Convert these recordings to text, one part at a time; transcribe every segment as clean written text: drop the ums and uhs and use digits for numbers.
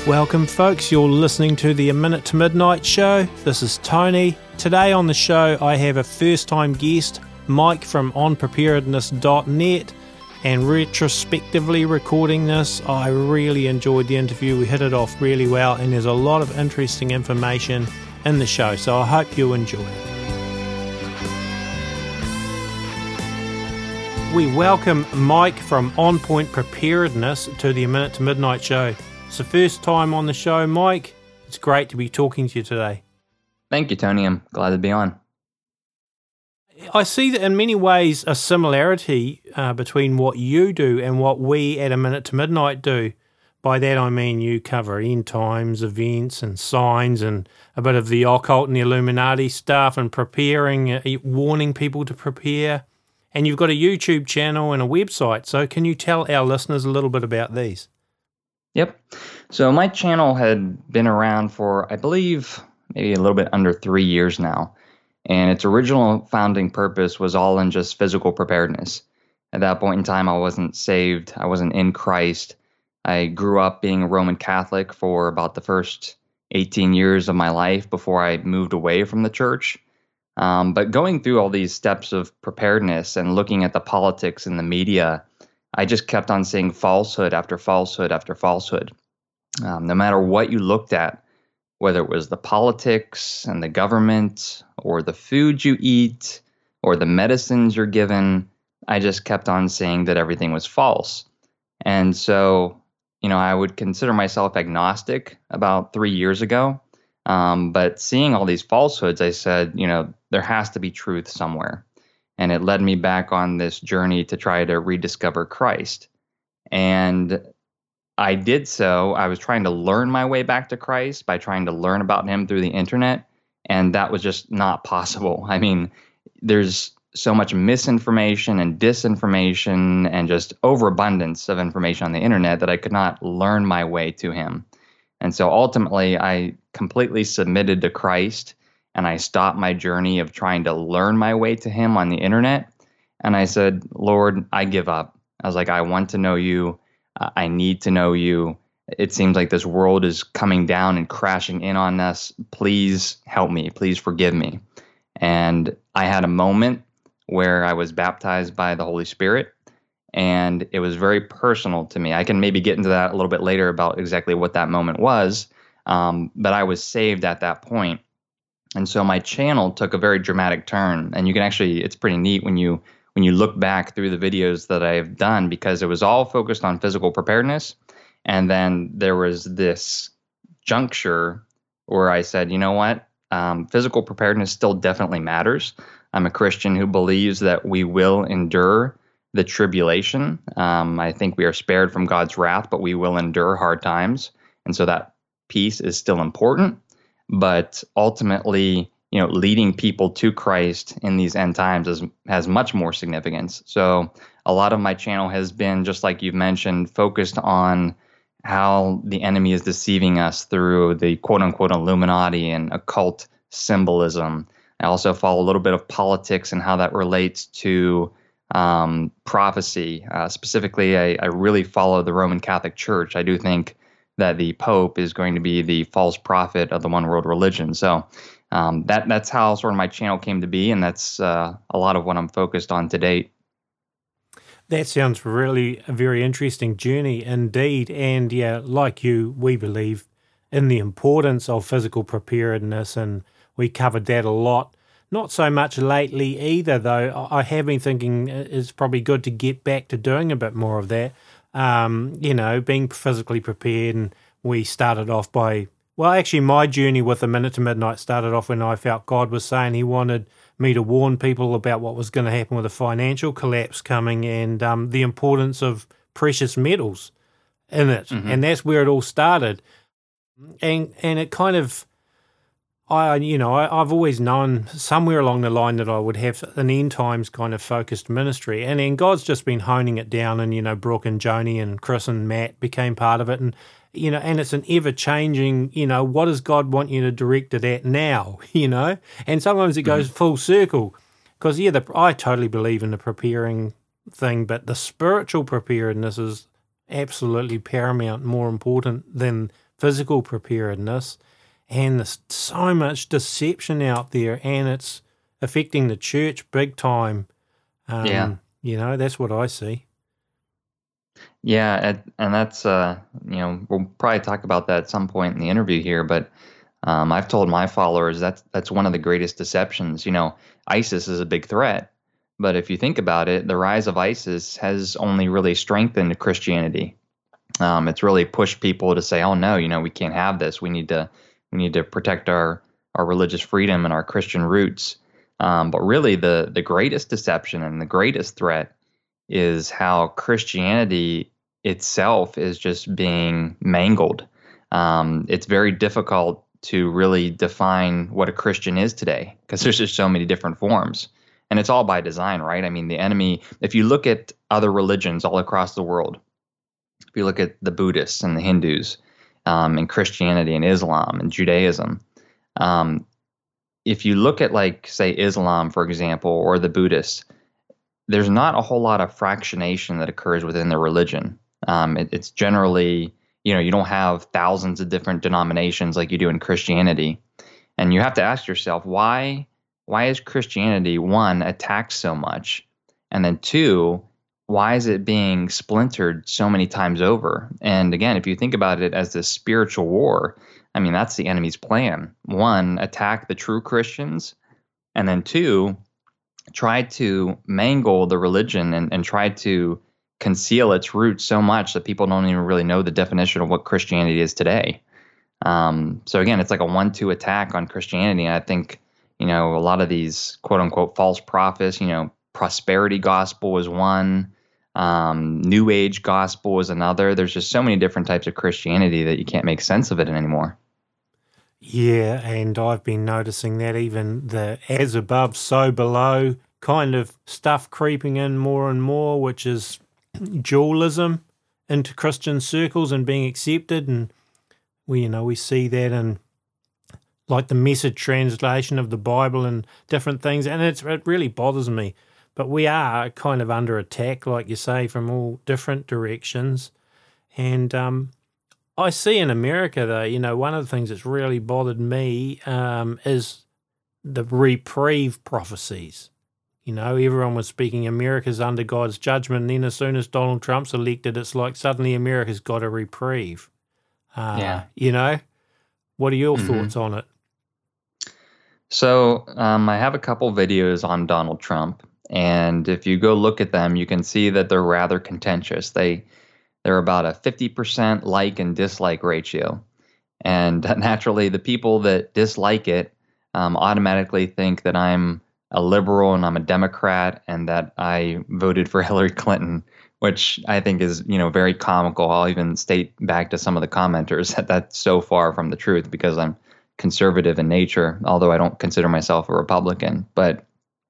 Welcome, folks. You're listening to the A Minute to Midnight show. This is Tony. Today on the show, I have a first-time guest, Mike from onpreparedness.net, and retrospectively recording this, I really enjoyed the interview. We hit it off really well, and there's a lot of interesting information in the show, so I hope you enjoy it. We welcome Mike from On Point Preparedness to the A Minute to Midnight show. It's the first time on the show, Mike. It's great to be talking to you today. Thank you, Tony. I'm glad to be on. I see that in many ways a similarity between what you do and what we at A Minute to Midnight do. By that I mean you cover end times, events and signs and a bit of the occult and the Illuminati stuff and preparing, warning people to prepare. And you've got a YouTube channel and a website. So can you tell our listeners a little bit about these? Yep. So my channel had been around for, I believe, maybe a little bit under 3 years now. And its original founding purpose was all in just physical preparedness. At that point in time, I wasn't saved. I wasn't in Christ. I grew up being a Roman Catholic for about the first 18 years of my life before I moved away from the church. But going through all these steps of preparedness and looking at the politics and the media, I just kept on seeing falsehood after falsehood after falsehood. No matter what you looked at, whether it was the politics and the government or the food you eat or the medicines you're given, I just kept on seeing that everything was false. And so, I would consider myself agnostic about 3 years ago. But seeing all these falsehoods, I said, there has to be truth somewhere. And it led me back on this journey to try to rediscover Christ. And I did so. I was trying to learn my way back to Christ by trying to learn about him through the internet. And that was just not possible. I mean, there's so much misinformation and disinformation and just overabundance of information on the internet that I could not learn my way to him. And so ultimately, I completely submitted to Christ. And I stopped my journey of trying to learn my way to him on the internet. And I said, Lord, I give up. I was like, I want to know you. I need to know you. It seems like this world is coming down and crashing in on us. Please help me. Please forgive me. And I had a moment where I was baptized by the Holy Spirit. And it was very personal to me. I can maybe get into that a little bit later about exactly what that moment was. But I was saved at that point. And so my channel took a very dramatic turn, and you can actually, it's pretty neat when you look back through the videos that I've done, because it was all focused on physical preparedness. And then there was this juncture where I said, you know what, physical preparedness still definitely matters. I'm a Christian who believes that we will endure the tribulation. I think we are spared from God's wrath, but we will endure hard times. And so that piece is still important. But ultimately, leading people to Christ in these end times has much more significance. So a lot of my channel has been, just like you've mentioned, focused on how the enemy is deceiving us through the quote-unquote Illuminati and occult symbolism. I also follow a little bit of politics and how that relates to prophecy. Specifically, I really follow the Roman Catholic Church. I do think that the Pope is going to be the false prophet of the one world religion. So that's how sort of my channel came to be, and that's a lot of what I'm focused on to date. That sounds really a very interesting journey indeed. And yeah, like you, we believe in the importance of physical preparedness, and we covered that a lot. Not so much lately either, though. I have been thinking it's probably good to get back to doing a bit more of that. Being physically prepared. And we started off by, actually my journey with A Minute to Midnight started off when I felt God was saying he wanted me to warn people about what was going to happen with a financial collapse coming and the importance of precious metals in it. Mm-hmm. And that's where it all started. And it kind of, I've always known somewhere along the line that I would have an end times kind of focused ministry. And then God's just been honing it down, and, Brooke and Joni and Chris and Matt became part of it. And, and it's an ever changing, what does God want you to direct it at now, And sometimes it goes full circle because, I totally believe in the preparing thing, but the spiritual preparedness is absolutely paramount, more important than physical preparedness, and there's so much deception out there, and it's affecting the church big time. That's what I see. Yeah, and that's we'll probably talk about that at some point in the interview here, but I've told my followers that's one of the greatest deceptions. ISIS is a big threat, but if you think about it, the rise of ISIS has only really strengthened Christianity. It's really pushed people to say, "Oh no, we can't have this. We need to protect our religious freedom and our Christian roots." But really, the greatest deception and the greatest threat is how Christianity itself is just being mangled. It's very difficult to really define what a Christian is today because there's just so many different forms. And it's all by design, right? I mean, the enemy, if you look at other religions all across the world, if you look at the Buddhists and the Hindus, and Christianity and Islam and Judaism, if you look at, like, say, Islam, for example, or the Buddhists, there's not a whole lot of fractionation that occurs within the religion. It's generally, you don't have thousands of different denominations like you do in Christianity. And you have to ask yourself, why is Christianity, one, attacked so much? And then two, why is it being splintered so many times over? And again, if you think about it as this spiritual war, I mean, that's the enemy's plan. One, attack the true Christians. And then two, try to mangle the religion and try to conceal its roots so much that people don't even really know the definition of what Christianity is today. So again, it's like a 1-2 attack on Christianity. And I think, a lot of these quote unquote false prophets, prosperity gospel is one, New Age gospel is another. There's just so many different types of Christianity that you can't make sense of it anymore. Yeah, and I've been noticing that even the as above, so below kind of stuff creeping in more and more, which is dualism into Christian circles and being accepted. And we see that in like the Message translation of the Bible and different things. And it really bothers me. But we are kind of under attack, like you say, from all different directions. And I see in America, though, one of the things that's really bothered me is the reprieve prophecies. Everyone was speaking America's under God's judgment. And then as soon as Donald Trump's elected, it's like suddenly America's got a reprieve. What are your thoughts on it? So I have a couple videos on Donald Trump. And if you go look at them, you can see that they're rather contentious. They're about a 50% like and dislike ratio. And naturally, the people that dislike it automatically think that I'm a liberal and I'm a Democrat and that I voted for Hillary Clinton, which I think is, very comical. I'll even state back to some of the commenters that that's so far from the truth because I'm conservative in nature, although I don't consider myself a Republican. But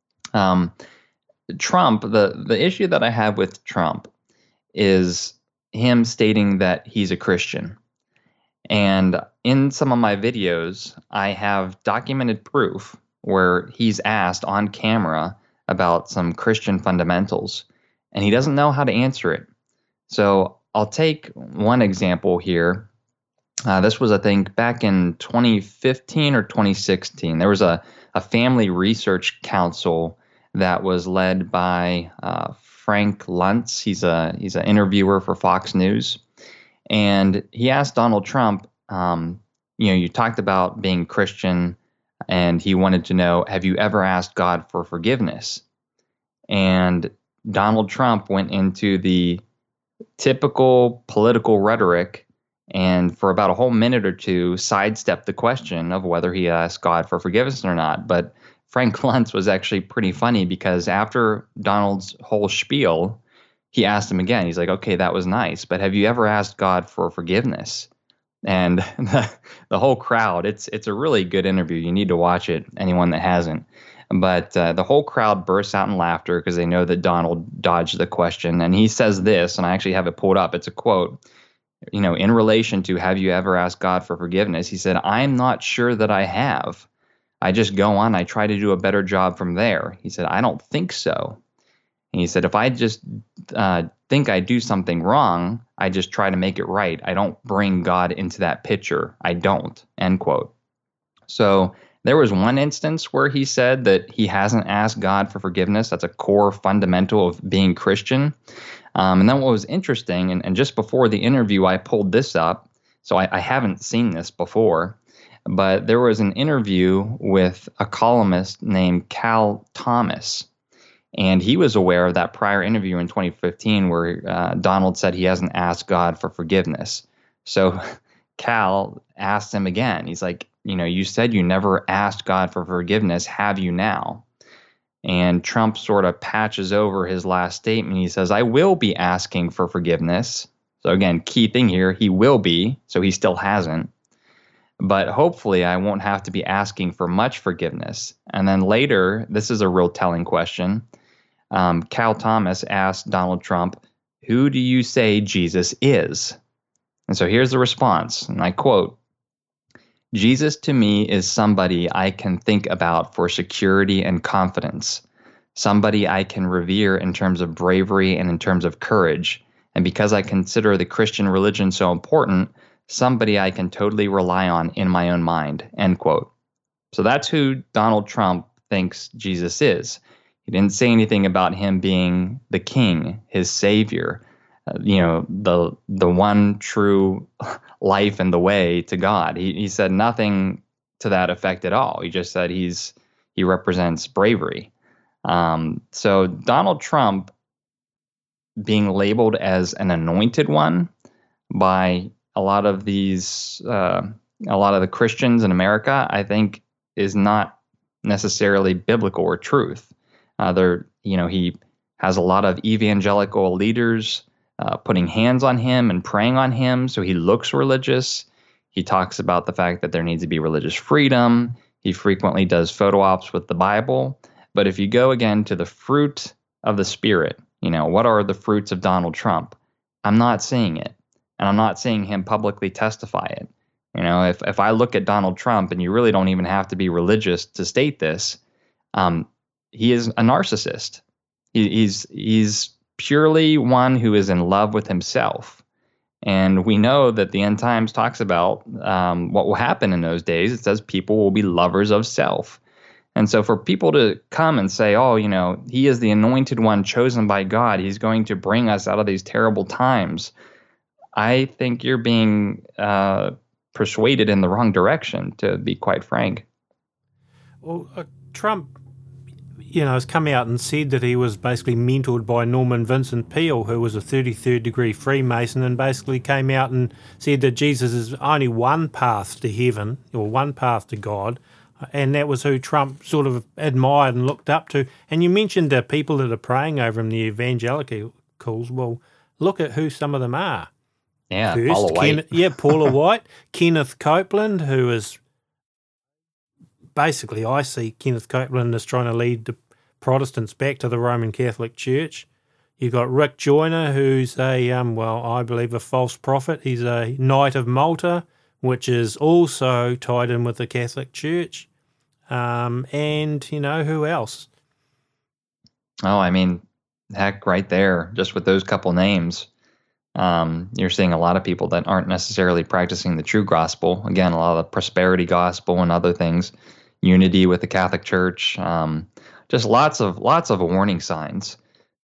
Trump, the issue that I have with Trump is him stating that he's a Christian. And in some of my videos, I have documented proof where he's asked on camera about some Christian fundamentals, and he doesn't know how to answer it. So I'll take one example here. This was, I think, back in 2015 or 2016. There was a family research council that was led by Frank Luntz. He's an interviewer for Fox News, and he asked Donald Trump, you talked about being Christian, and he wanted to know, have you ever asked God for forgiveness? And Donald Trump went into the typical political rhetoric and for about a whole minute or two sidestepped the question of whether he asked God for forgiveness or not. But Frank Luntz was actually pretty funny because after Donald's whole spiel, he asked him again. He's like, okay, that was nice, but have you ever asked God for forgiveness? And the whole crowd, it's a really good interview. You need to watch it, anyone that hasn't. But the whole crowd bursts out in laughter because they know that Donald dodged the question. And he says this, and I actually have it pulled up. It's a quote, in relation to have you ever asked God for forgiveness? He said, I'm not sure that I have. I just go on. I try to do a better job from there. He said, I don't think so. And he said, if I just think I do something wrong, I just try to make it right. I don't bring God into that picture. I don't, end quote. So there was one instance where he said that he hasn't asked God for forgiveness. That's a core fundamental of being Christian. And then what was interesting, and just before the interview, I pulled this up. So I haven't seen this before, but there was an interview with a columnist named Cal Thomas. And he was aware of that prior interview in 2015 where Donald said he hasn't asked God for forgiveness. So Cal asked him again. He's like, you said you never asked God for forgiveness. Have you now? And Trump sort of patches over his last statement. He says, I will be asking for forgiveness. So again, key thing here, he will be, so he still hasn't. But hopefully I won't have to be asking for much forgiveness. And then later, this is a real telling question. Cal Thomas asked Donald Trump, who do you say Jesus is? And so here's the response, and I quote, Jesus to me is somebody I can think about for security and confidence, somebody I can revere in terms of bravery and in terms of courage. And because I consider the Christian religion so important, somebody I can totally rely on in my own mind, end quote. So that's who Donald Trump thinks Jesus is. He didn't say anything about him being the king, his savior, the one true life and the way to God. He said nothing to that effect at all. He just said he represents bravery. So Donald Trump being labeled as an anointed one by a lot of the Christians in America, I think is not necessarily biblical or truth. He has a lot of evangelical leaders putting hands on him and praying on him, so he looks religious. He talks about the fact that there needs to be religious freedom. He frequently does photo ops with the Bible. But if you go again to the fruit of the Spirit, what are the fruits of Donald Trump? I'm not seeing it, and I'm not seeing him publicly testify it. If I look at Donald Trump, and you really don't even have to be religious to state this, he is a narcissist. He's purely one who is in love with himself. And we know that the end times talks about what will happen in those days. It says people will be lovers of self. And so for people to come and say, he is the anointed one chosen by God, he's going to bring us out of these terrible times, I think you're being persuaded in the wrong direction, to be quite frank. Well, Trump, has come out and said that he was basically mentored by Norman Vincent Peale, who was a 33rd degree Freemason, and basically came out and said that Jesus is only one path to heaven, or one path to God, and that was who Trump sort of admired and looked up to. And you mentioned the people that are praying over him, the evangelicals. Well, look at who some of them are. Yeah, first, Paula White. Paula White, Kenneth Copeland, who is basically, I see Kenneth Copeland as trying to lead the Protestants back to the Roman Catholic Church. You've got Rick Joyner, who's I believe a false prophet. He's a Knight of Malta, which is also tied in with the Catholic Church. And, who else? Oh, I mean, heck, right there, just with those couple names. You're seeing a lot of people that aren't necessarily practicing the true gospel. Again, a lot of the prosperity gospel and other things, unity with the Catholic Church, just lots of warning signs.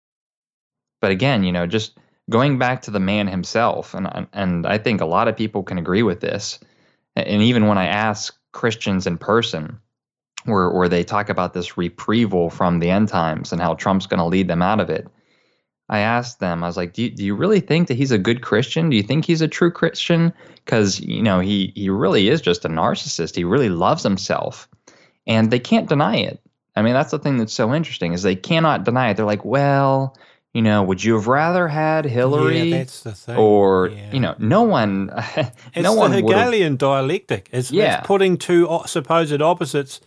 But again, just going back to the man himself, and I think a lot of people can agree with this. And even when I ask Christians in person, where they talk about this reprieval from the end times and how Trump's going to lead them out of it, I asked them, I was like, do you really think that he's a good Christian? Do you think he's a true Christian? Because, he really is just a narcissist. He really loves himself. And they can't deny it. I mean, that's the thing that's so interesting, is they cannot deny it. They're like, well, would you have rather had Hillary? Yeah, that's the thing. Or, no one. It's the Hegelian dialectic. It's putting two supposed opposites,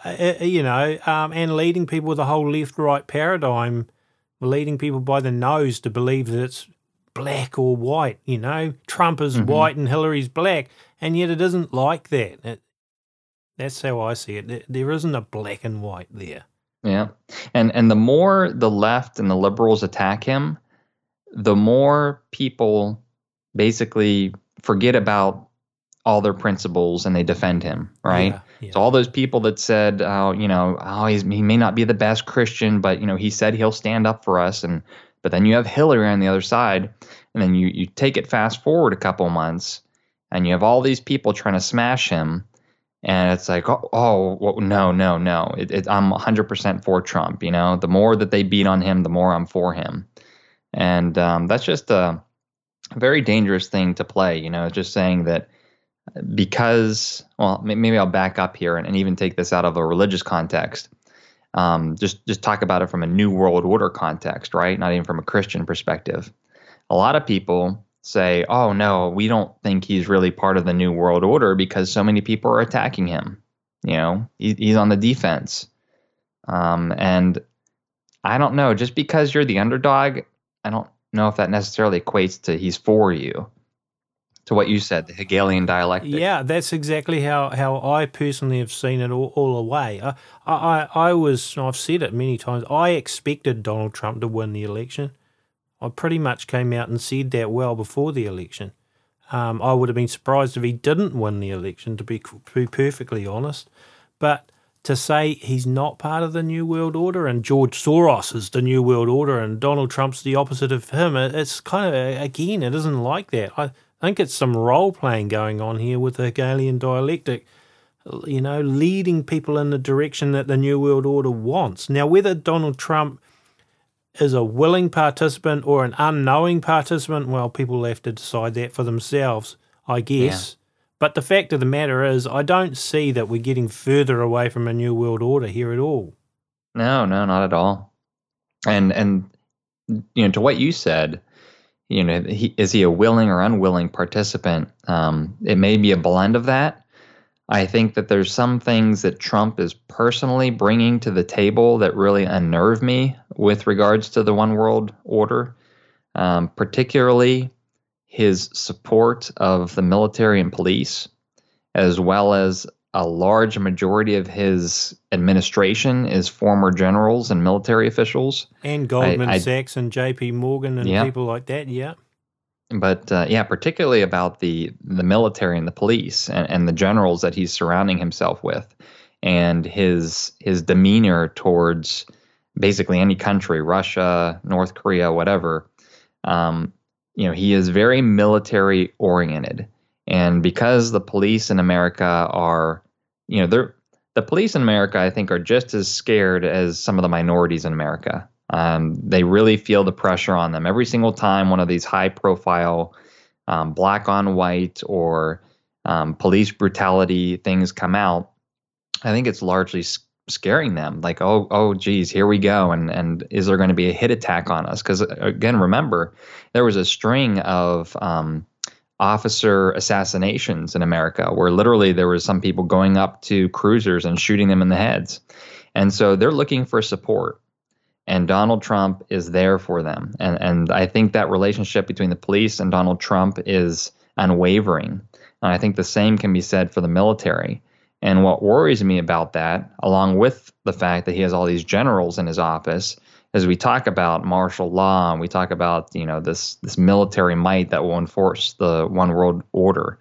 and leading people with the whole left-right paradigm, leading people by the nose to believe that it's black or white. Trump is white and Hillary's black, and yet it isn't like that. That's how I see it. There isn't a black and white there. Yeah. And the more the left and the liberals attack him, the more people basically forget about all their principles and they defend him, right? Yeah. So all those people that said, he may not be the best Christian, but he said he'll stand up for us, but then you have Hillary on the other side, and then you take it fast forward a couple months, and you have all these people trying to smash him, and it's like, well, no. I'm 100% for Trump. The more that they beat on him, the more I'm for him, and that's just a very dangerous thing to play. Just saying that. Because, well, maybe I'll back up here and even take this out of a religious context. Just talk about it from a New World Order context, right? Not even from a Christian perspective. A lot of people say, oh, no, we don't think he's really part of the New World Order because so many people are attacking him. He's on the defense. And I don't know, just because you're the underdog, I don't know if that necessarily equates to he's for you. To what you said, the Hegelian dialectic. Yeah, that's exactly how I personally have seen it all the way. I've said it many times, I expected Donald Trump to win the election. I pretty much came out and said that well before the election. I would have been surprised if he didn't win the election, to be perfectly honest. But to say he's not part of the New World Order and George Soros is the New World Order and Donald Trump's the opposite of him, it's kind of, again, it isn't like that. I think it's some role-playing going on here with the Hegelian dialectic, leading people in the direction that the New World Order wants. Now, whether Donald Trump is a willing participant or an unknowing participant, well, people have to decide that for themselves, I guess. Yeah. But the fact of the matter is, I don't see that we're getting further away from a New World Order here at all. No, not at all. And to what you said, is he a willing or unwilling participant? It may be a blend of that. I think that there's some things that Trump is personally bringing to the table that really unnerve me with regards to the one world order, particularly his support of the military and police, as well as a large majority of his administration is former generals and military officials. And Goldman Sachs and J.P. Morgan and people like that, yeah. But, particularly about the military and the police and the generals that he's surrounding himself with, and his demeanor towards basically any country, Russia, North Korea, whatever. He is very military oriented. And because the police in America are, the police in America, I think, are just as scared as some of the minorities in America. They really feel the pressure on them. Every single time one of these high profile black on white or police brutality things come out, I think it's largely scaring them. Like, oh, geez, here we go. And is there going to be a hit attack on us? Because, again, remember, there was a string of officer assassinations in America where literally there was some people going up to cruisers and shooting them in the heads. And so they're looking for support. And Donald Trump is there for them. And I think that relationship between the police and Donald Trump is unwavering. And I think the same can be said for the military. And what worries me about that, along with the fact that he has all these generals in his office, is we talk about martial law and we talk about, this military might that will enforce the one world order.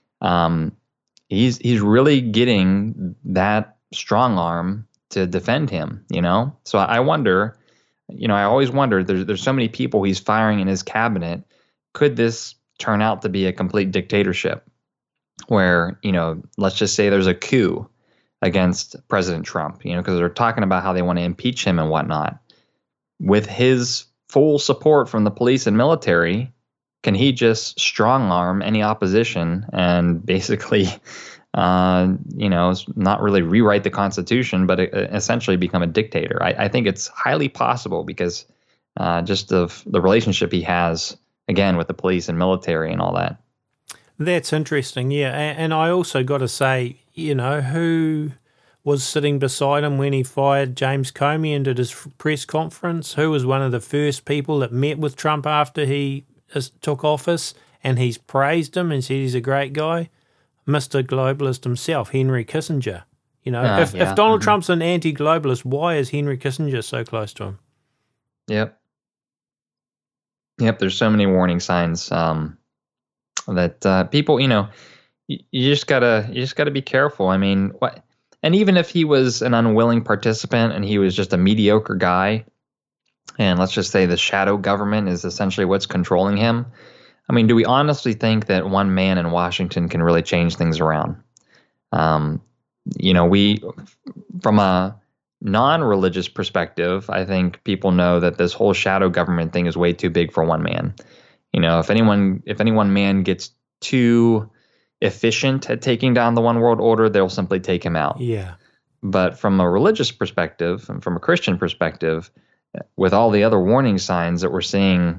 He's really getting that strong arm to defend him, So I wonder, I always wonder, there's so many people he's firing in his cabinet. Could this turn out to be a complete dictatorship where, let's just say there's a coup against President Trump, because they're talking about how they want to impeach him and whatnot. With his full support from the police and military, can he just strong arm any opposition and basically not really rewrite the Constitution, but essentially become a dictator? I think it's highly possible because just of the relationship he has, again, with the police and military and all that. That's interesting, yeah. And I also got to say, who was sitting beside him when he fired James Comey and did his press conference? Who was one of the first people that met with Trump after he took office and he's praised him and said he's a great guy? Mr. Globalist himself, Henry Kissinger. If Donald Trump's an anti-globalist, why is Henry Kissinger so close to him? Yep. There's so many warning signs that people, you just gotta be careful. I mean, what? And even if he was an unwilling participant and he was just a mediocre guy, and let's just say the shadow government is essentially what's controlling him. I mean, do we honestly think that one man in Washington can really change things around? Um, we, from a non-religious perspective, I think people know that this whole shadow government thing is way too big for one man. If any one man gets too efficient at taking down the one world order, they'll simply take him out. Yeah. But from a religious perspective and from a Christian perspective, with all the other warning signs that we're seeing,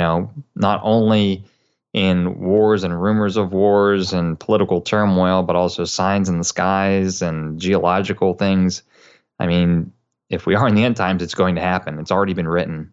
not only in wars and rumors of wars and political turmoil, but also signs in the skies and geological things. I mean, if we are in the end times, it's going to happen. It's already been written.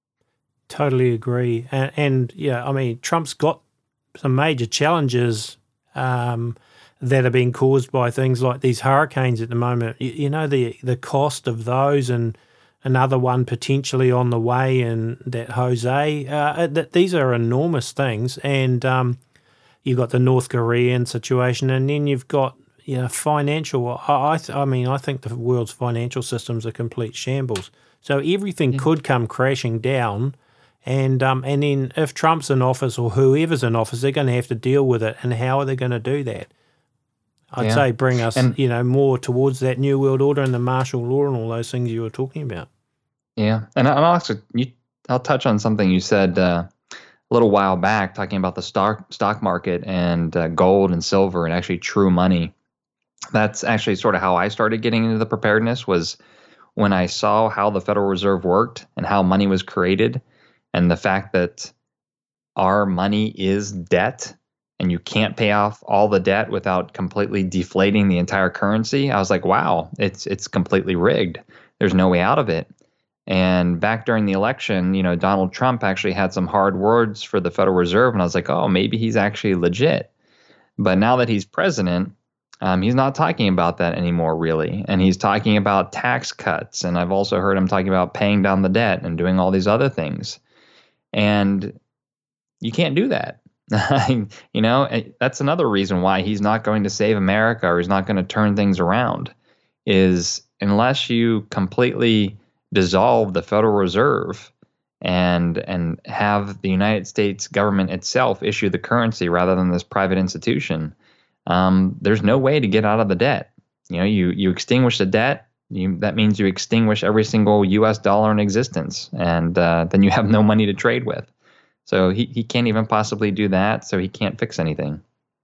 Totally agree. And yeah, I mean, Trump's got some major challenges that are being caused by things like these hurricanes at the moment. The cost of those, and another one potentially on the way, and that Jose. These are enormous things, and you've got the North Korean situation, and then you've got financial. I think the world's financial system's a complete shambles. So everything could come crashing down. And then if Trump's in office or whoever's in office, they're going to have to deal with it. And how are they going to do that? I'd say bring us, more towards that New World Order and the martial law and all those things you were talking about. Yeah, and I'll touch on something you said a little while back, talking about the stock market and gold and silver and actually true money. That's actually sort of how I started getting into the preparedness, was when I saw how the Federal Reserve worked and how money was created. And the fact that our money is debt and you can't pay off all the debt without completely deflating the entire currency, I was like, wow, it's completely rigged. There's no way out of it. And back during the election, Donald Trump actually had some hard words for the Federal Reserve. And I was like, oh, maybe he's actually legit. But now that he's president, he's not talking about that anymore, really. And he's talking about tax cuts. And I've also heard him talking about paying down the debt and doing all these other things. And you can't do that. That's another reason why he's not going to save America, or he's not going to turn things around, is unless you completely dissolve the Federal Reserve and have the United States government itself issue the currency rather than this private institution, there's no way to get out of the debt. You extinguish the debt. That means you extinguish every single U.S. dollar in existence, and then you have no money to trade with. So he can't even possibly do that, so he can't fix anything.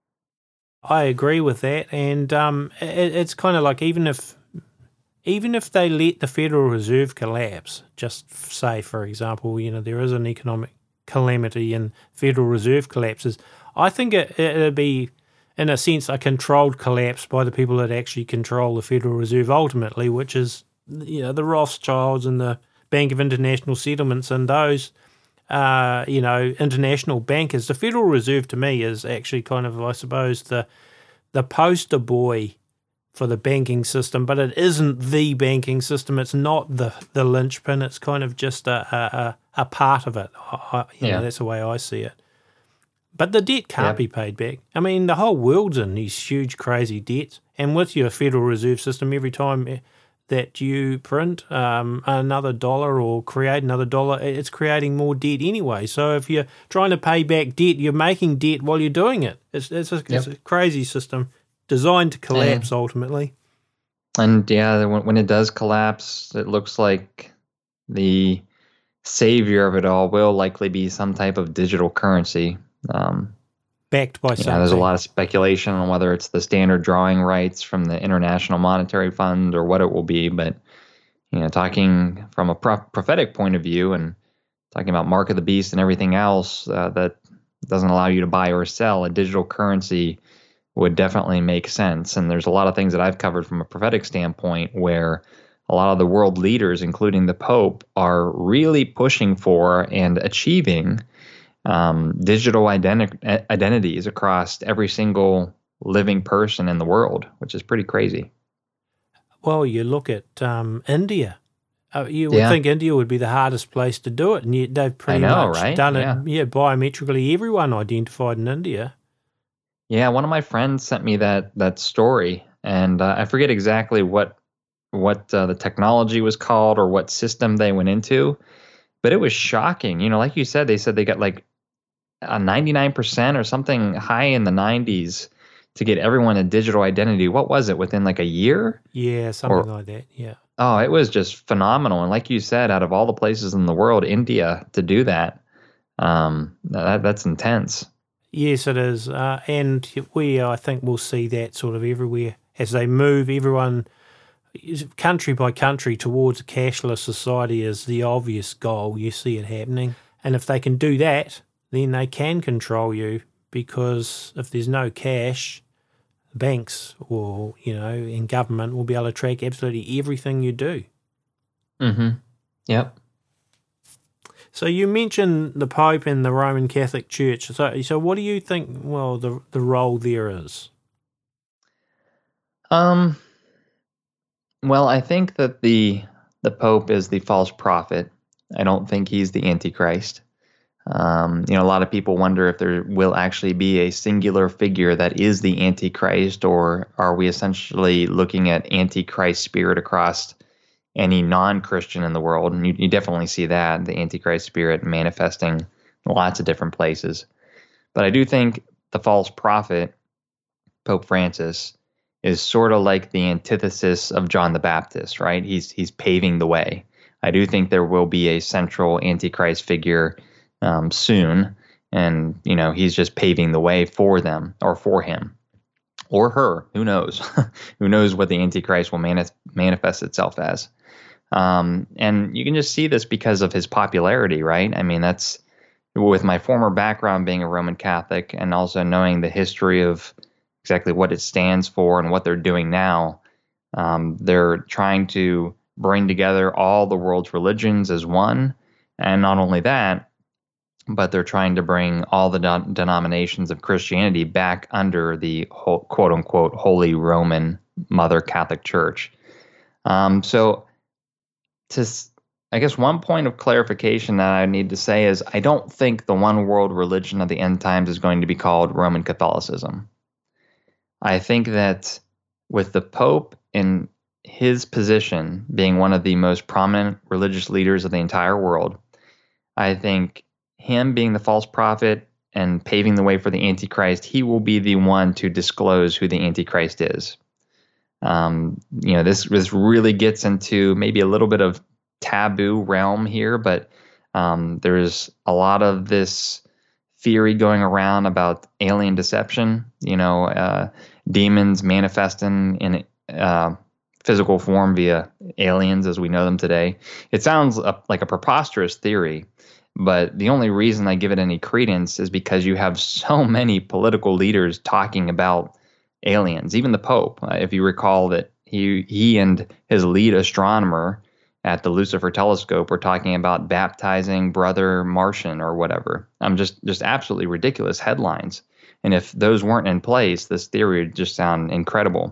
I agree with that, and it's kind of like even if they let the Federal Reserve collapse, just say, for example, there is an economic calamity and Federal Reserve collapses, I think it'd be, in a sense, a controlled collapse by the people that actually control the Federal Reserve ultimately, which is, the Rothschilds and the Bank of International Settlements and those, international bankers. The Federal Reserve, to me, is actually kind of, I suppose, the poster boy for the banking system, but it isn't the banking system. It's not the linchpin. It's kind of just a part of it. That's the way I see it. But the debt can't be paid back. I mean, the whole world's in these huge, crazy debts. And with your Federal Reserve System, every time that you print another dollar or create another dollar, it's creating more debt anyway. So if you're trying to pay back debt, you're making debt while you're doing it. It's a crazy system designed to collapse ultimately. And when it does collapse, it looks like the savior of it all will likely be some type of digital currency. Backed by something. There's a lot of speculation on whether it's the standard drawing rights from the International Monetary Fund or what it will be. But, talking from a prophetic point of view and talking about Mark of the Beast and everything else that doesn't allow you to buy or sell, a digital currency would definitely make sense. And there's a lot of things that I've covered from a prophetic standpoint where a lot of the world leaders, including the Pope, are really pushing for and achieving digital identities across every single living person in the world, which is pretty crazy. Well, you look at India. You would Yeah, think India would be the hardest place to do it, and yet they've I pretty know, much right? done it. Yeah. Yeah, biometrically, everyone identified in India. Yeah, one of my friends sent me that story, and I forget exactly what the technology was called or what system they went into, but it was shocking. Like you said, they said they got like a 99% or something high in the 90s to get everyone a digital identity. What was it, within like a year? Yeah, something Or like that. Yeah. oh, it was just phenomenal. And like you said, out of all the places in the world, India to do that, that's intense. Yes, it is. And I think, we'll see that sort of everywhere as they move everyone country by country towards a cashless society is the obvious goal. You see it happening. And if they can do that, then they can control you, because if there's no cash, banks or, in government will be able to track absolutely everything you do. Mm-hmm. Yep. So you mentioned the Pope and the Roman Catholic Church. So what do you think, the role there is? Well, I think that the Pope is the false prophet. I don't think he's the Antichrist. A lot of people wonder if there will actually be a singular figure that is the Antichrist, or are we essentially looking at Antichrist spirit across any non-Christian in the world? And you definitely see that, the Antichrist spirit manifesting in lots of different places. But I do think the false prophet, Pope Francis, is sort of like the antithesis of John the Baptist, right? He's paving the way. I do think there will be a central Antichrist figure soon, and he's just paving the way for them, or for him, or her. Who knows? Who knows what the Antichrist will manifest itself as? And you can just see this because of his popularity, right? I mean, that's with my former background being a Roman Catholic, and also knowing the history of exactly what it stands for and what they're doing now. They're trying to bring together all the world's religions as one. And not only that, but they're trying to bring all the denominations of Christianity back under the quote unquote Holy Roman Mother Catholic Church. So I guess one point of clarification that I need to say is, I don't think the one world religion of the end times is going to be called Roman Catholicism. I think that with the Pope in his position being one of the most prominent religious leaders of the entire world, I think him being the false prophet and paving the way for the Antichrist, he will be the one to disclose who the Antichrist is. This really gets into maybe a little bit of taboo realm here, but there's a lot of this theory going around about alien deception, demons manifesting in physical form via aliens as we know them today. It sounds like a preposterous theory, but the only reason I give it any credence is because you have so many political leaders talking about aliens. Even the Pope, if you recall that he and his lead astronomer at the Lucifer telescope were talking about baptizing Brother Martian or whatever. Just absolutely ridiculous headlines. And if those weren't in place, this theory would just sound incredible.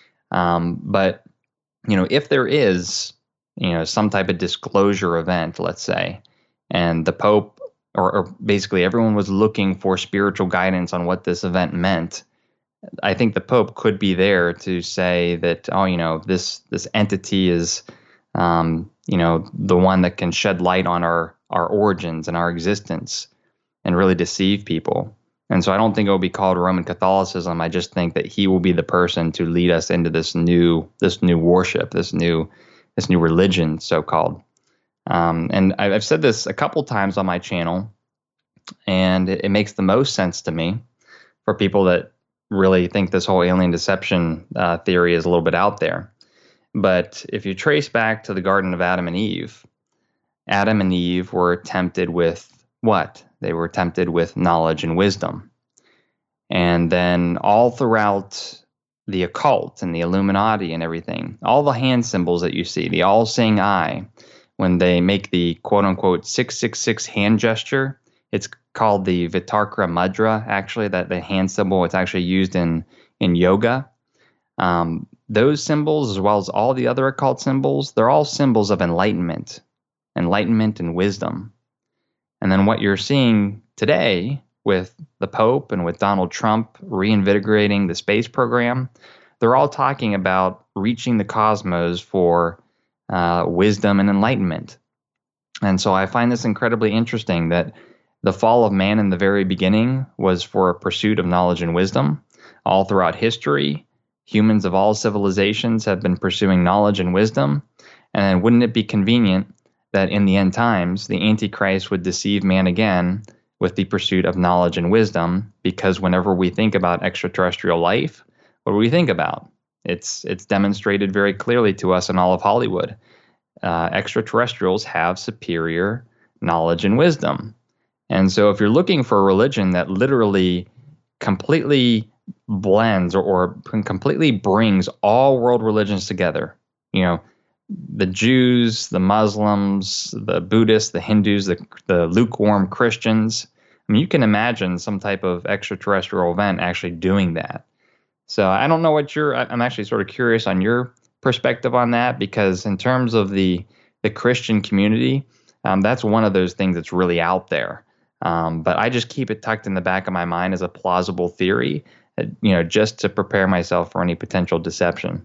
But if there is, some type of disclosure event, let's say, and the Pope or basically everyone was looking for spiritual guidance on what this event meant, I think the Pope could be there to say that, this entity is, the one that can shed light on our origins and our existence and really deceive people. And so I don't think it will be called Roman Catholicism. I just think that he will be the person to lead us into this new worship, this new religion, so-called. And I've said this a couple times on my channel, and it makes the most sense to me for people that really think this whole alien deception theory is a little bit out there. But if you trace back to the Garden of Adam and Eve were tempted with what? They were tempted with knowledge and wisdom. And then all throughout the occult and the Illuminati and everything, all the hand symbols that you see, the all-seeing eye, when they make the quote-unquote 666 hand gesture, it's called the Vitarka Mudra, actually, that the hand symbol. It's actually used in yoga. Those symbols, as well as all the other occult symbols, they're all symbols of enlightenment and wisdom. And then what you're seeing today with the Pope and with Donald Trump reinvigorating the space program, they're all talking about reaching the cosmos for wisdom and enlightenment. And so I find this incredibly interesting that the fall of man in the very beginning was for a pursuit of knowledge and wisdom. All throughout history, humans of all civilizations have been pursuing knowledge and wisdom. And wouldn't it be convenient that in the end times, the Antichrist would deceive man again with the pursuit of knowledge and wisdom? Because whenever we think about extraterrestrial life, what do we think about? It's demonstrated very clearly to us in all of Hollywood. Extraterrestrials have superior knowledge and wisdom. And so if you're looking for a religion that literally completely blends or completely brings all world religions together, the Jews, the Muslims, the Buddhists, the Hindus, the lukewarm Christians, I mean, you can imagine some type of extraterrestrial event actually doing that. So I don't know I'm actually sort of curious on your perspective on that, because in terms of the Christian community, that's one of those things that's really out there. But I just keep it tucked in the back of my mind as a plausible theory, just to prepare myself for any potential deception.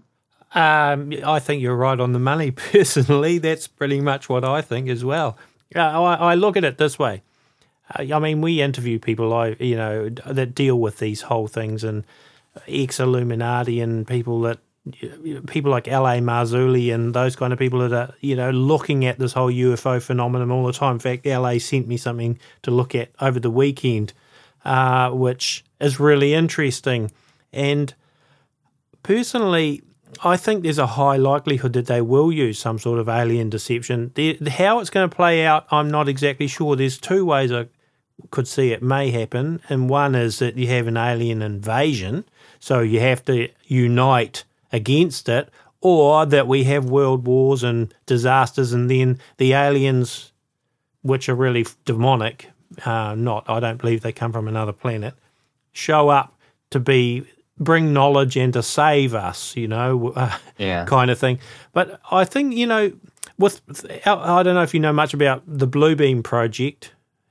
I think you're right on the money. Personally, that's pretty much what I think as well. I look at it this way. I mean, we interview people, that deal with these whole things, and ex-Illuminati and people like L.A. Marzulli and those kind of people that are, looking at this whole UFO phenomenon all the time. In fact, L.A. sent me something to look at over the weekend, which is really interesting. And personally, I think there's a high likelihood that they will use some sort of alien deception. How it's going to play out, I'm not exactly sure. There's two ways I could see it may happen, and one is that you have an alien invasion, so you have to unite against it, or that we have world wars and disasters, and then the aliens, which are really demonic, I don't believe they come from another planet, show up to bring knowledge and to save us, kind of thing. But I think, I don't know if you know much about the Bluebeam project.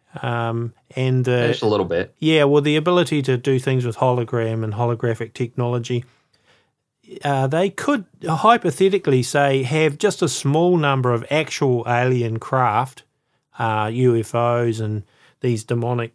And just a little bit. Yeah, well, the ability to do things with hologram and holographic technology, they could hypothetically say have just a small number of actual alien craft, UFOs and these demonic,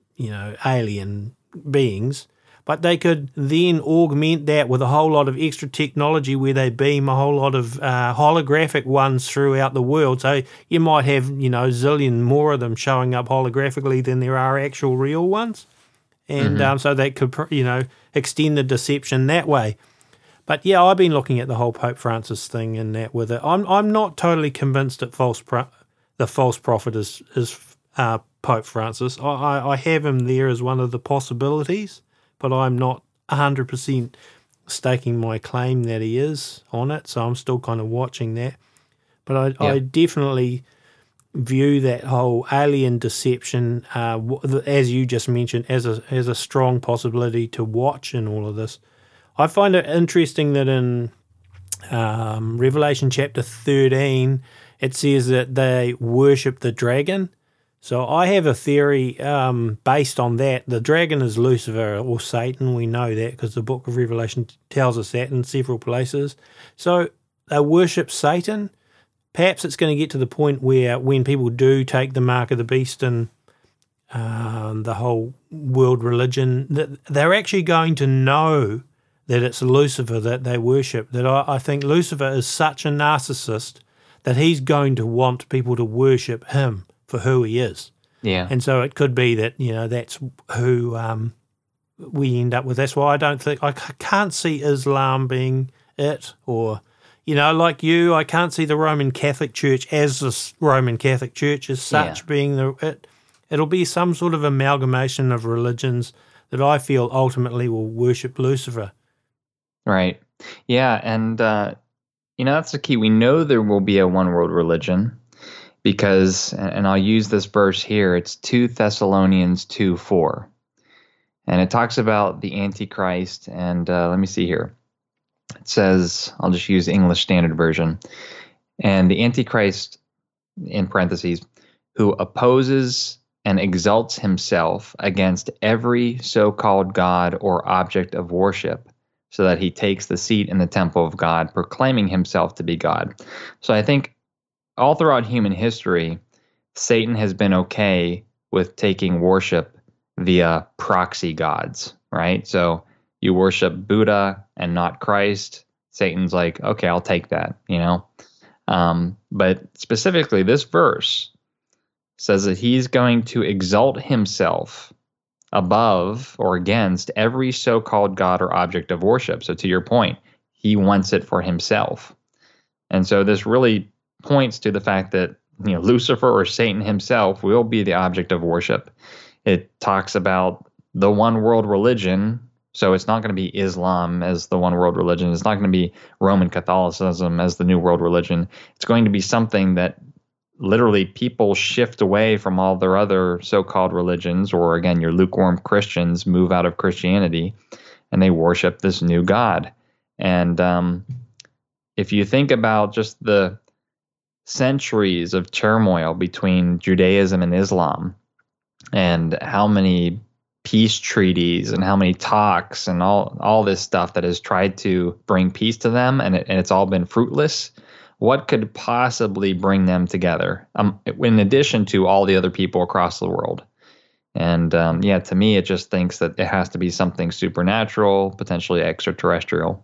alien beings, but they could then augment that with a whole lot of extra technology where they beam a whole lot of holographic ones throughout the world. So you might have, zillion more of them showing up holographically than there are actual real ones. And so that could, extend the deception that way. But yeah, I've been looking at the whole Pope Francis thing and that with it. I'm not totally convinced that the false prophet is Pope Francis. I have him there as one of the possibilities, but I'm not 100% staking my claim that he is on it, so I'm still kind of watching that. But I definitely view that whole alien deception, as you just mentioned, as a strong possibility to watch in all of this. I find it interesting that in Revelation chapter 13, it says that they worship the dragon. So I have a theory based on that. The dragon is Lucifer or Satan. We know that because the book of Revelation tells us that in several places. So they worship Satan. Perhaps it's going to get to the point where when people do take the mark of the beast and the whole world religion, that they're actually going to know that it's Lucifer that they worship. That I think Lucifer is such a narcissist that he's going to want people to worship him for who he is. Yeah. And so it could be that, that's who we end up with. That's why I can't see Islam being it, or, like you, I can't see the Roman Catholic Church as the Roman Catholic Church as such being it. It'll be some sort of amalgamation of religions that I feel ultimately will worship Lucifer. Right. Yeah. And, that's the key. We know there will be a one world religion, because, and I'll use this verse here, it's 2 Thessalonians 2:4. And it talks about the Antichrist, and let me see here. It says, I'll just use the English Standard Version, and the Antichrist, in parentheses, who opposes and exalts himself against every so-called God or object of worship, so that he takes the seat in the temple of God, proclaiming himself to be God. So I think all throughout human history, Satan has been okay with taking worship via proxy gods, right? So you worship Buddha and not Christ. Satan's like, okay, I'll take that, you know? But specifically, this verse says that he's going to exalt himself above or against every so-called God or object of worship. So to your point, he wants it for himself. And so this really points to the fact that, you know, Lucifer or Satan himself will be the object of worship. It talks about the one world religion. So it's not going to be Islam as the one world religion. It's not going to be Roman Catholicism as the new world religion. It's going to be something that literally people shift away from all their other so-called religions, or again, your lukewarm Christians move out of Christianity and they worship this new God. And if you think about just the centuries of turmoil between Judaism and Islam, and how many peace treaties and how many talks and all this stuff that has tried to bring peace to them, and it's all been fruitless. What could possibly bring them together, in addition to all the other people across the world? And yeah, to me, it just thinks that it has to be something supernatural, potentially extraterrestrial.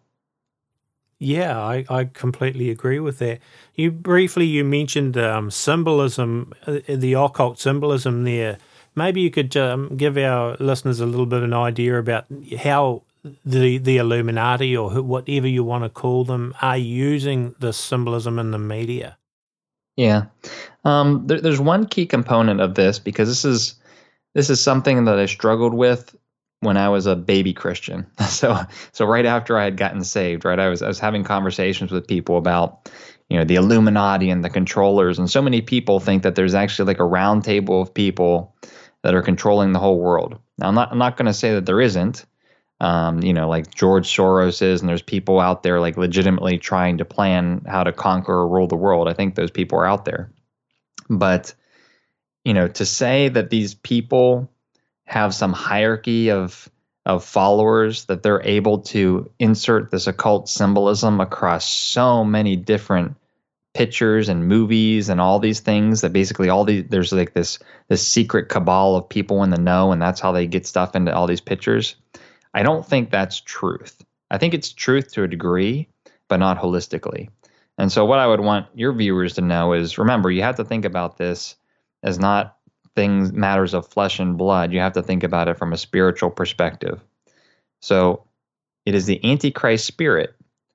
Yeah, I completely agree with that. You mentioned symbolism, the occult symbolism there. Maybe you could give our listeners a little bit of an idea about how the Illuminati, or whatever you want to call them, are using this symbolism in the media. Yeah, there's one key component of this, because this is something that I struggled with when I was a baby Christian. So right after I had gotten saved, right, I was having conversations with people about, you know, the Illuminati and the controllers, and so many people think that there's actually like a round table of people that are controlling the whole world. Now, I'm not going to say that there isn't. You know, like George Soros is, and there's people out there like legitimately trying to plan how to conquer or rule the world. I think those people are out there. But, you know, to say that these people have some hierarchy of followers, that they're able to insert this occult symbolism across so many different pictures and movies and all these things, that basically there's like this secret cabal of people in the know, and that's how they get stuff into all these pictures. I don't think that's truth. I think it's truth to a degree, but not holistically. And so what I would want your viewers to know is, remember, you have to think about this as not matters of flesh and blood. You have to think about it from a spiritual perspective. So it is the Antichrist spirit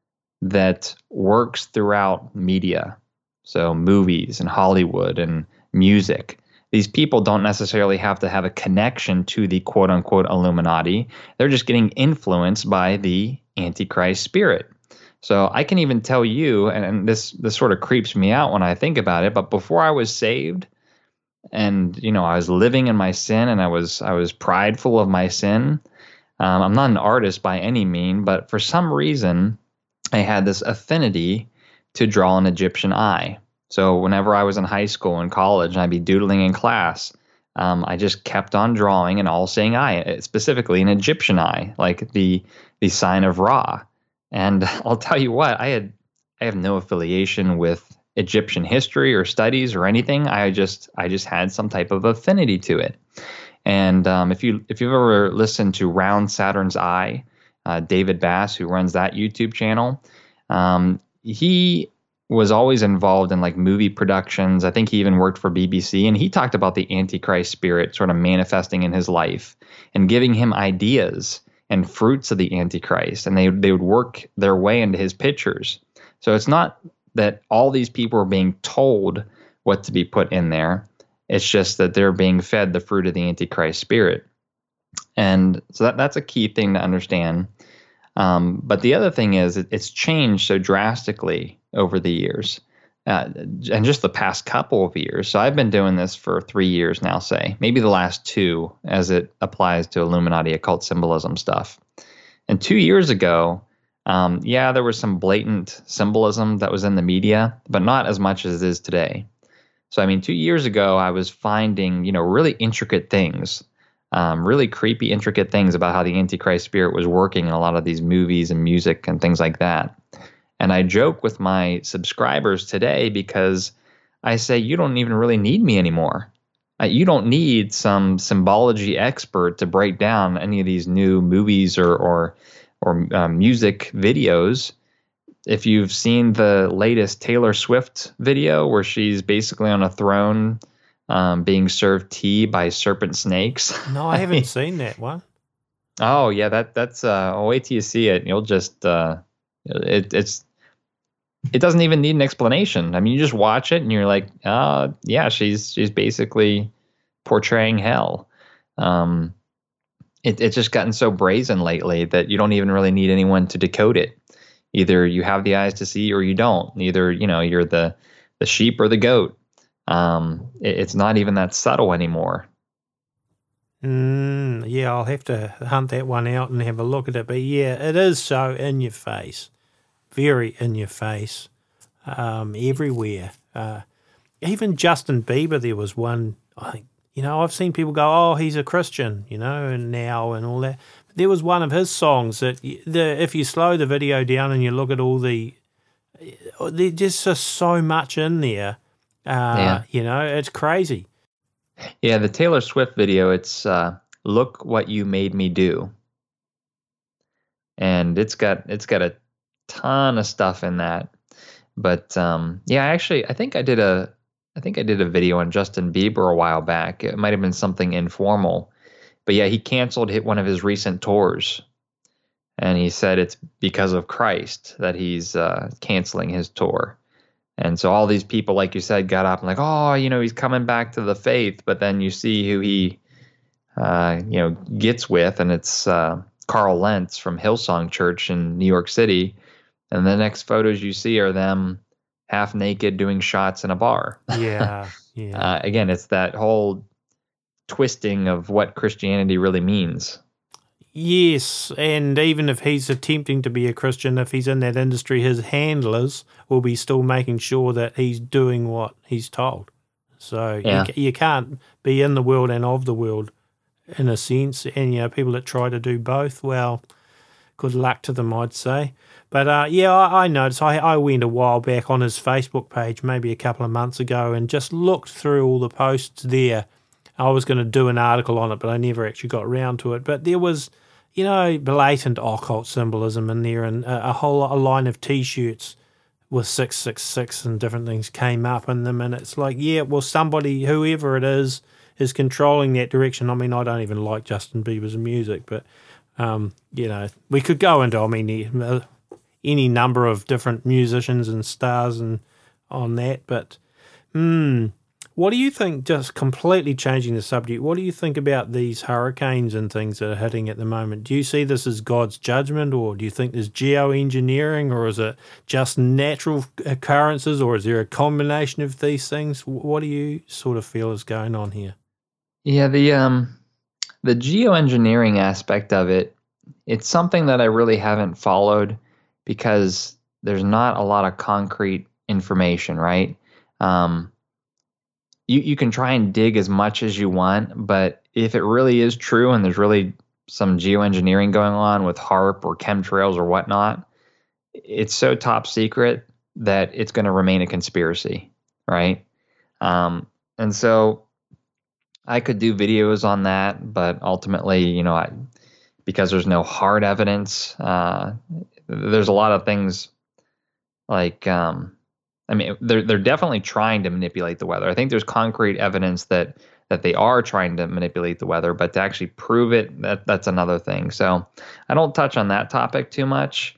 that works throughout media. So movies and Hollywood and music. These people don't necessarily have to have a connection to the quote unquote Illuminati. They're just getting influenced by the Antichrist spirit. So I can even tell you, and this sort of creeps me out when I think about it, but before I was saved, and, you know, I was living in my sin, and I was prideful of my sin. I'm not an artist by any mean, but for some reason, I had this affinity to draw an Egyptian eye. So whenever I was in high school and college, and I'd be doodling in class, I just kept on drawing an all-seeing eye, specifically an Egyptian eye, like the sign of Ra. And I'll tell you what, I have no affiliation with Egyptian history or studies or anything. I just had some type of affinity to it. And if you've ever listened to Round Saturn's Eye, David Bass, who runs that YouTube channel, he was always involved in like movie productions. I think he even worked for BBC, and he talked about the Antichrist spirit sort of manifesting in his life and giving him ideas and fruits of the Antichrist, and they would work their way into his pictures. So it's not that all these people are being told what to be put in there. It's just that they're being fed the fruit of the Antichrist spirit. And so that's a key thing to understand. But the other thing is it's changed so drastically over the years, and just the past couple of years. So I've been doing this for 3 years now, say, maybe the last 2 as it applies to Illuminati occult symbolism stuff. And 2 years ago, Yeah, there was some blatant symbolism that was in the media, but not as much as it is today. So, I mean, 2 years ago, I was finding, really intricate things, really creepy, intricate things about how the Antichrist spirit was working in a lot of these movies and music and things like that. And I joke with my subscribers today because I say, you don't even really need me anymore. You don't need some symbology expert to break down any of these new movies or music videos. If you've seen the latest Taylor Swift video where she's basically on a throne being served tea by serpent snakes. No, I haven't seen that one. Oh yeah, that's I'll wait till you see it. You'll just it doesn't even need an explanation. I mean, you just watch it and you're like, yeah, she's basically portraying hell. It's just gotten so brazen lately that you don't even really need anyone to decode it. Either you have the eyes to see or you don't. Either, you're the sheep or the goat. It's not even that subtle anymore. Yeah, I'll have to hunt that one out and have a look at it. But yeah, it is so in your face. Very in your face. Everywhere. Even Justin Bieber, there was one, I think, I've seen people go, oh, he's a Christian, and now and all that. But there was one of his songs that if you slow the video down and you look at all there's just so much in there. Yeah. It's crazy. Yeah, the Taylor Swift video, it's Look What You Made Me Do. And it's got a ton of stuff in that. But yeah, I think I did a video on Justin Bieber a while back. It might have been something informal. But yeah, he canceled one of his recent tours. And he said it's because of Christ that he's canceling his tour. And so all these people, like you said, got up and like, oh, he's coming back to the faith. But then you see who he, gets with, and it's Carl Lentz from Hillsong Church in New York City. And the next photos you see are them half naked doing shots in a bar. Yeah, yeah. Again, it's that whole twisting of what Christianity really means. Yes, and even if he's attempting to be a Christian, if he's in that industry, his handlers will be still making sure that he's doing what he's told. So yeah. you can't be in the world and of the world in a sense. And, people that try to do both, well, good luck to them, I'd say. But, yeah, I noticed. I went a while back on his Facebook page, maybe a couple of months ago, and just looked through all the posts there. I was going to do an article on it, but I never actually got around to it. But there was, blatant occult symbolism in there, and a line of T-shirts with 666 and different things came up in them. And it's like, yeah, well, somebody, whoever it is controlling that direction. I mean, I don't even like Justin Bieber's music, but, we could go into, any number of different musicians and stars and on that. But, what do you think, just completely changing the subject, what do you think about these hurricanes and things that are hitting at the moment? Do you see this as God's judgment, or do you think there's geoengineering, or is it just natural occurrences, or is there a combination of these things? What do you sort of feel is going on here? Yeah, the geoengineering aspect of it, it's something that I really haven't followed because there's not a lot of concrete information, right? You can try and dig as much as you want, but if it really is true and there's really some geoengineering going on with HAARP or chemtrails or whatnot, it's so top secret that it's going to remain a conspiracy, right? And so I could do videos on that, but ultimately, because there's no hard evidence, there's a lot of things like they're definitely trying to manipulate the weather. I think there's concrete evidence that they are trying to manipulate the weather, but to actually prove it, that's another thing. So I don't touch on that topic too much.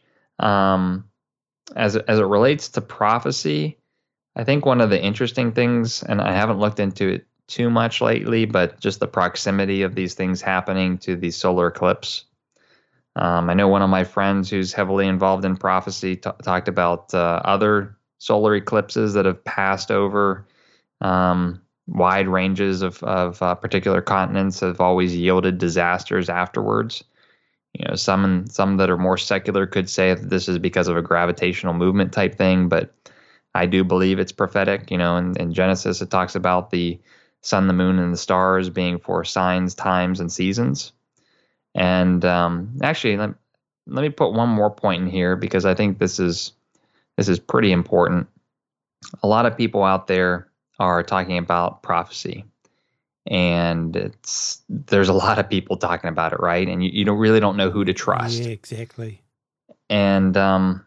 As it relates to prophecy, I think one of the interesting things, and I haven't looked into it too much lately, but just the proximity of these things happening to the solar eclipse. I know one of my friends who's heavily involved in prophecy talked about other solar eclipses that have passed over wide ranges of particular continents have always yielded disasters afterwards. Some that are more secular could say that this is because of a gravitational movement type thing, but I do believe it's prophetic. In Genesis, it talks about the sun, the moon, and the stars being for signs, times, and seasons. And actually, let me put one more point in here, because I think this is pretty important. A lot of people out there are talking about prophecy, and there's a lot of people talking about it, right? And you really don't know who to trust. Yeah, exactly. And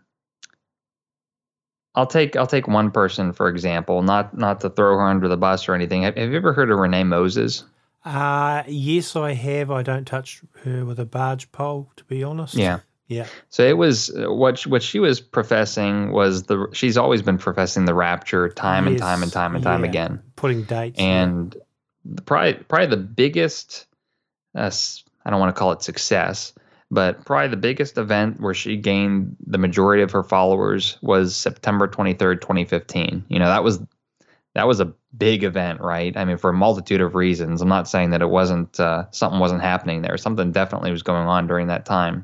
I'll take one person for example, not to throw her under the bus or anything. Have you ever heard of Renee Moses? Yes, I have. I don't touch her with a barge pole, to be honest. Yeah. Yeah. So it was what she was professing was she's always been professing the rapture time and time again, putting dates. And probably the biggest, I don't want to call it success, but probably the biggest event where she gained the majority of her followers was September 23rd, 2015. That was a big event, right? I mean, for a multitude of reasons. I'm not saying that it wasn't something wasn't happening there. Something definitely was going on during that time.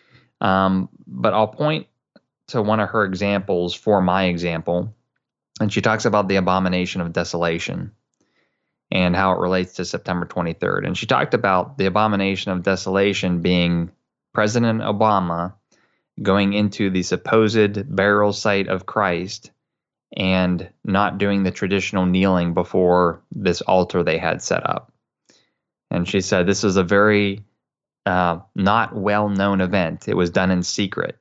But I'll point to one of her examples for my example. And she talks about the abomination of desolation and how it relates to September 23rd. And she talked about the abomination of desolation being President Obama going into the supposed burial site of Christ and not doing the traditional kneeling before this altar they had set up. And she said this is a very not well-known event. It was done in secret.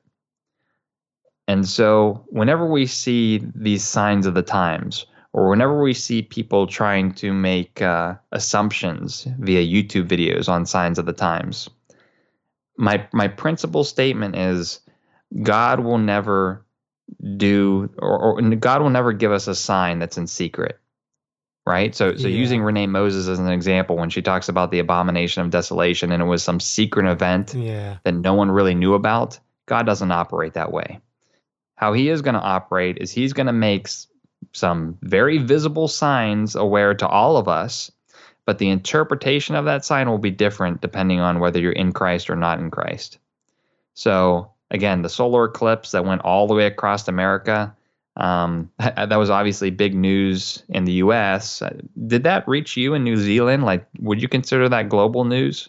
And so whenever we see these signs of the times, or whenever we see people trying to make assumptions via YouTube videos on signs of the times, my principal statement is God will never do, or God will never give us a sign that's in secret. Right. So using Renee Moses as an example, when she talks about the abomination of desolation and it was some secret event that no one really knew about, God doesn't operate that way. How he is going to operate is he's going to make some very visible signs aware to all of us, but the interpretation of that sign will be different depending on whether you're in Christ or not in Christ. So again, the solar eclipse that went all the way across America, that was obviously big news in the U.S. Did that reach you in New Zealand? Like, would you consider that global news?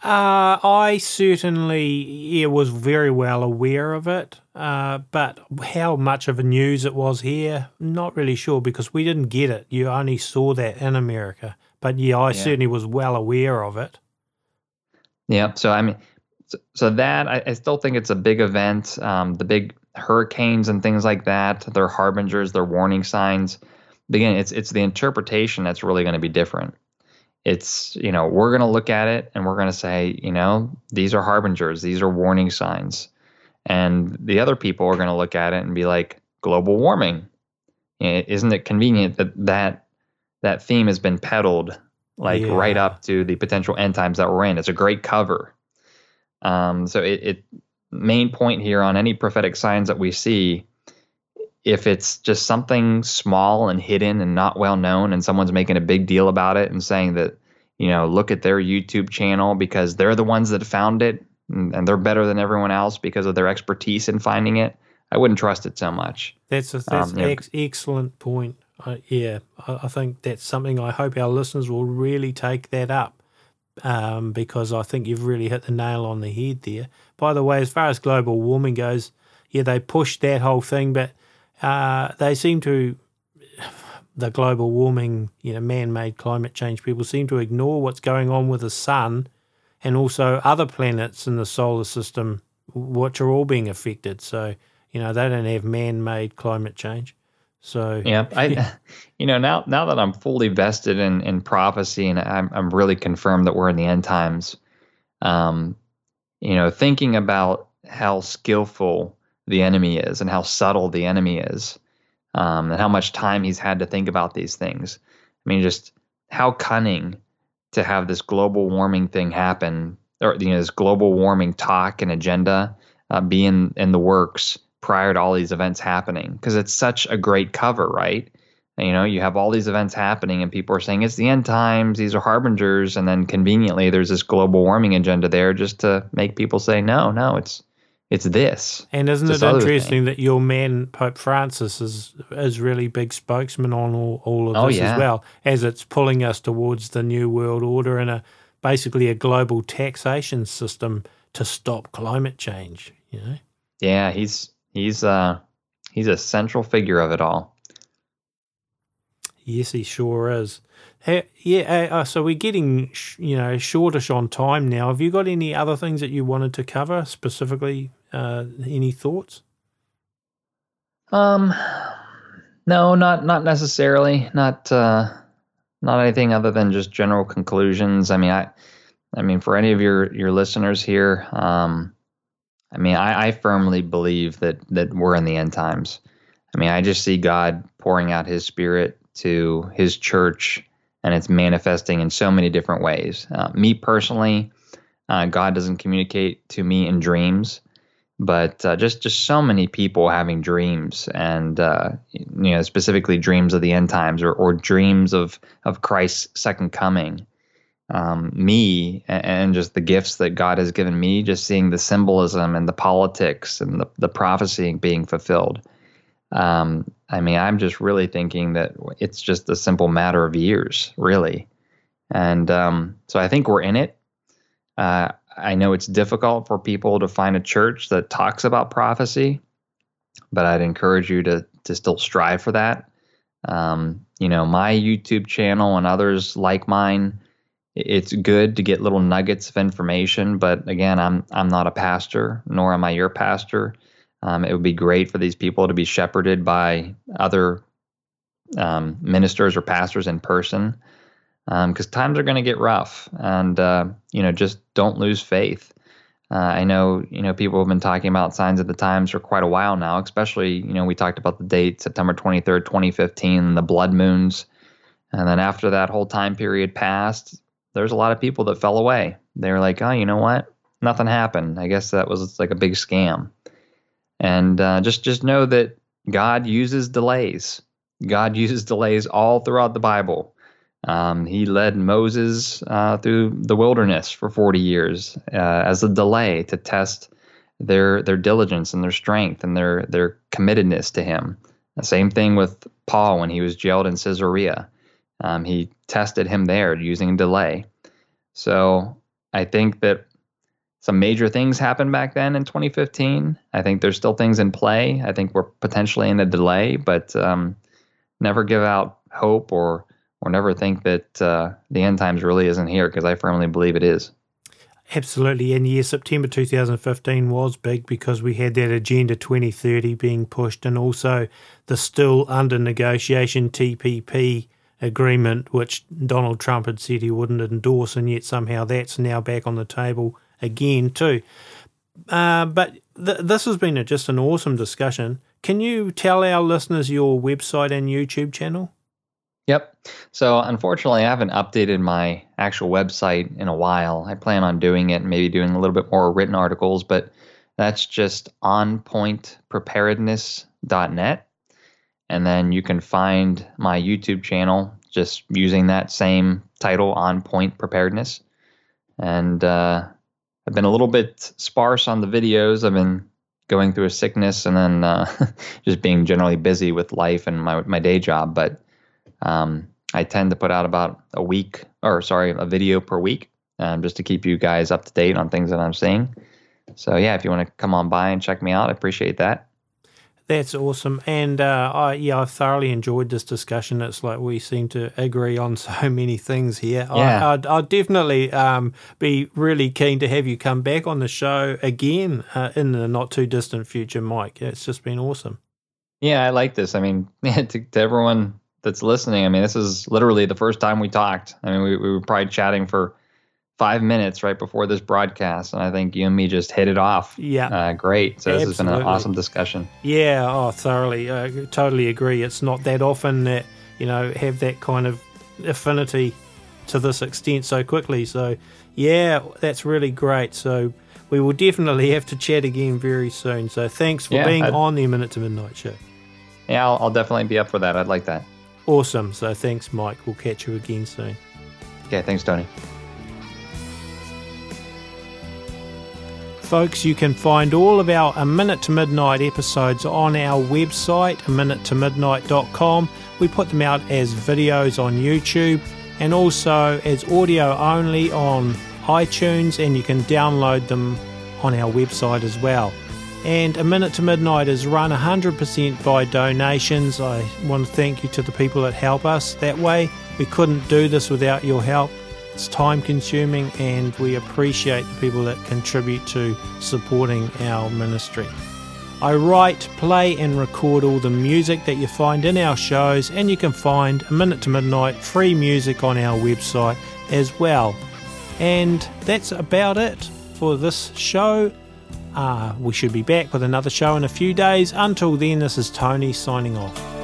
I certainly was very well aware of it, but how much of a news it was here, not really sure, because we didn't get it. You only saw that in America. But I certainly was well aware of it. Yeah, so I mean, so that I still think it's a big event. The big hurricanes and things like that, they're harbingers, they're warning signs. But again, it's the interpretation that's really going to be different. It's, we're going to look at it and we're going to say, these are harbingers, these are warning signs. And the other people are going to look at it and be like, global warming. Isn't it convenient that theme has been peddled right up to the potential end times that we're in? It's a great cover. So it main point here on any prophetic signs that we see, if it's just something small and hidden and not well known and someone's making a big deal about it and saying that, look at their YouTube channel because they're the ones that found it and they're better than everyone else because of their expertise in finding it, I wouldn't trust it so much. That's excellent point. I think that's something I hope our listeners will really take that up. Because I think you've really hit the nail on the head there. By the way, as far as global warming goes, they pushed that whole thing, but they seem to, the global warming, man-made climate change people seem to ignore what's going on with the sun and also other planets in the solar system, which are all being affected. So, they don't have man-made climate change. So yeah, now that I'm fully vested in prophecy and I'm really confirmed that we're in the end times, thinking about how skillful the enemy is and how subtle the enemy is, and how much time he's had to think about these things. I mean, just how cunning to have this global warming thing happen, or this global warming talk and agenda be in the works prior to all these events happening, because it's such a great cover, right? You have all these events happening and people are saying it's the end times, these are harbingers, and then conveniently there's this global warming agenda there just to make people say, no, it's this. And isn't it interesting that your man, Pope Francis, is really big spokesman on all of this as well, as it's pulling us towards the New World Order and basically a global taxation system to stop climate change, Yeah, he's a central figure of it all. Yes, he sure is. So we're getting, shortish on time now. Have you got any other things that you wanted to cover specifically? Any thoughts? No, not necessarily. Not anything other than just general conclusions. I mean, for any of your listeners here, I firmly believe that we're in the end times. I just see God pouring out His Spirit to His church, and it's manifesting in so many different ways. Me personally, God doesn't communicate to me in dreams, but just so many people having dreams, and specifically dreams of the end times or dreams of Christ's second coming. Me and just the gifts that God has given me, just seeing the symbolism and the politics and the prophecy being fulfilled. I'm just really thinking that it's just a simple matter of years, really. And so I think we're in it. I know it's difficult for people to find a church that talks about prophecy, but I'd encourage you to still strive for that. My YouTube channel and others like mine, it's good to get little nuggets of information, but again, I'm not a pastor, nor am I your pastor. It would be great for these people to be shepherded by other ministers or pastors in person, because times are going to get rough, and just don't lose faith. I know people have been talking about signs of the times for quite a while now. Especially we talked about the date September 23rd, 2015, the blood moons, and then after that whole time period passed, there's a lot of people that fell away. They were like, oh, you know what? Nothing happened. I guess that was like a big scam. And just know that God uses delays. God uses delays all throughout the Bible. He led Moses through the wilderness for 40 years as a delay to test their diligence and their strength and their committedness to Him. The same thing with Paul when he was jailed in Caesarea. He tested him there using delay. So I think that some major things happened back then in 2015. I think there's still things in play. I think we're potentially in a delay, but never give out hope or never think that the end times really isn't here, because I firmly believe it is. Absolutely. And yes, September 2015 was big because we had that Agenda 2030 being pushed, and also the still under negotiation TPP agreement, which Donald Trump had said he wouldn't endorse, and yet somehow that's now back on the table again too. But this has been just an awesome discussion. Can you tell our listeners your website and YouTube channel? Yep. So unfortunately, I haven't updated my actual website in a while. I plan on doing it, maybe doing a little bit more written articles, but that's just onpointpreparedness.net. And then you can find my YouTube channel just using that same title, On Point Preparedness. And I've been a little bit sparse on the videos. I've been going through a sickness and then just being generally busy with life and my day job. But I tend to put out about a video per week, just to keep you guys up to date on things that I'm seeing. So yeah, if you want to come on by and check me out, I appreciate that. That's awesome. And I've thoroughly enjoyed this discussion. It's like we seem to agree on so many things here. Yeah. I'd definitely be really keen to have you come back on the show again in the not too distant future, Mike. It's just been awesome. Yeah, I like this. I mean, to everyone that's listening, I mean, this is literally the first time we talked. I mean, we were probably chatting for 5 minutes right before this broadcast, and I think you and me just hit it off. Yeah. Great. So Absolutely. This has been an awesome discussion. Yeah, thoroughly. Totally agree. It's not that often that, have that kind of affinity to this extent so quickly. So, yeah, that's really great. So we will definitely have to chat again very soon. So thanks for being on the Minute to Midnight show. Yeah, I'll definitely be up for that. I'd like that. Awesome. So thanks, Mike. We'll catch you again soon. Okay, thanks, Tony. Folks, you can find all of our A Minute to Midnight episodes on our website, aminutemidnight.com. We put them out as videos on YouTube and also as audio only on iTunes, and you can download them on our website as well. And A Minute to Midnight is run 100% by donations. I want to thank you to the people that help us that way. We couldn't do this without your help. It's time consuming, and we appreciate the people that contribute to supporting our ministry. I write, play and record all the music that you find in our shows, and you can find A Minute to Midnight free music on our website as well. And that's about it for this show. We should be back with another show in a few days. Until then, this is Tony signing off.